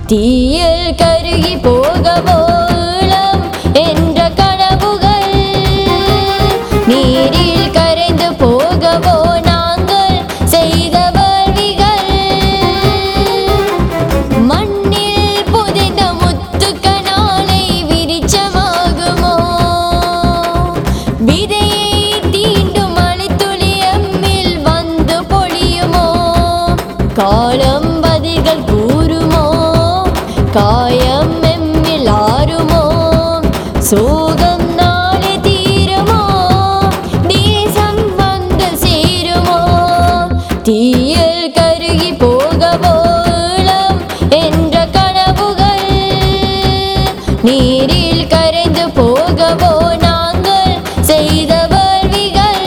தீயில் கருகி போகவோ இளம் என்ற கனவுகள் நீரில் கரைந்து போகவோ நாங்கள் செய்த வேள்விகள் மண்ணில் புதைந்த முத்துக்கனாலை விரிச்சமாகுமோ விதையை தீண்டும் மழைத்துளி எம்மில் வந்து பொழியுமோ காலம் பதில்கள் கூறுமோ காயம் எம்மில் ஆறுமோ சோகம் நாளை தீருமோ தேசம் வந்து சேருமோ தீயில் கருகி போகவோ இளம் என்ற கனவுகள் நீரில் கரைந்து போகவோ நாங்கள் செய்த வேள்விகள்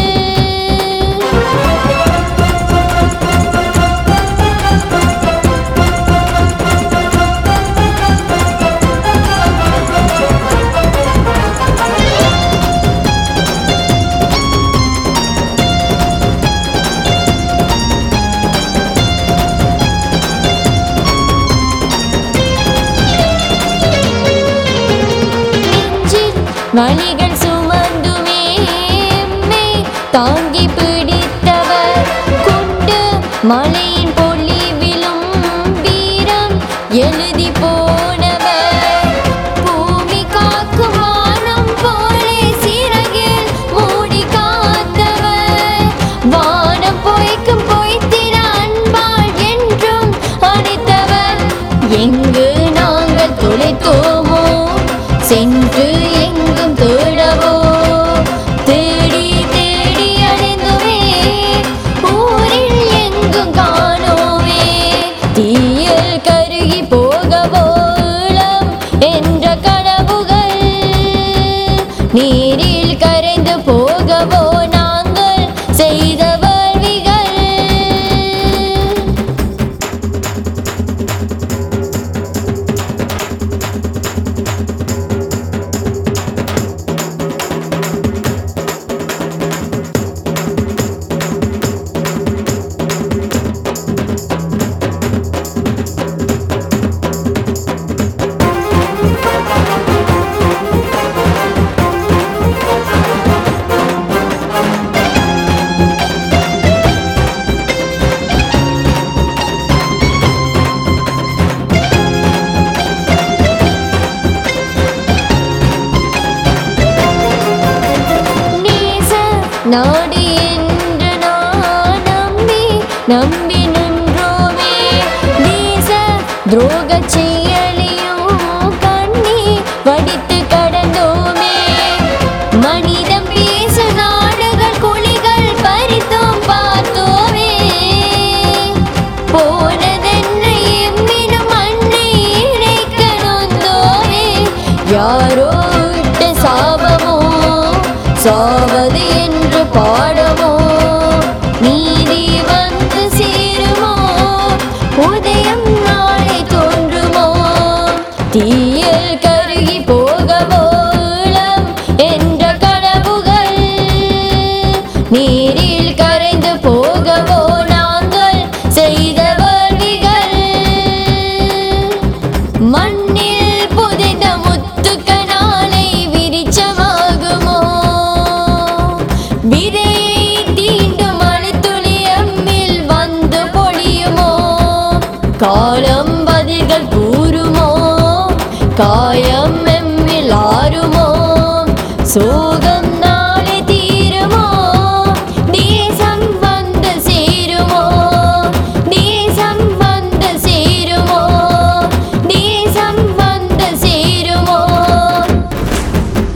வலிகள் சுமந்துமே எம்மை தாங்கி பிடித்தவர் கொண்டு மலையின் பொழிவிலும் வீரம் எழுதி போனவர் பூமி காக்கும் வானம் போலே சிறகில் மூடி காத்தவர் வானம் பொய்க்கும் பொய்த்திர அன்பால் என்றும் அணைத்தவர் எங்கு நாங்கள் தொலைத்தோமோ சென்று எங்கும் தேடவோ தேடி தேடி அடைந்துமே ஊரில் எங்கும் காணோமே தீயில் கருகி போகவோ இளம் என்ற கனவுகள் நீரில் கரைந்து போகவோ நாங்கள் செய்த வேள்விகள் நாடு என்று நான் நம்பி நின்றோமே தேச துரோக செயலியும் கண்ணி வடித்து கடந்தோமே மனிதம் பேச நாடுகள் குழிகள் பறித்தோம் பார்த்தோமே போனதென்ன எம்மினும் மண்ணை இறைக்க நொந்தோமே யாரோ விட்ட சாபமோ சாவது என்று பாடமோ நீதி வந்து சேருமோ உதயம் நாளை தோன்றுமோ தீயில் கருகி போகவோ இளம் என்ற கனவுகள் நீரில் கரைந்து போகவோ நாங்கள் செய்த வேள்விகள் மண்ணில் புதைந்த முத்துக்கனாலை விரிச்சமாகுமோ விதையை தீண்டும் மழைத்துளி எம்மில் வந்து பொழியுமோ காலம் பதில்கள் கூறுமோ காய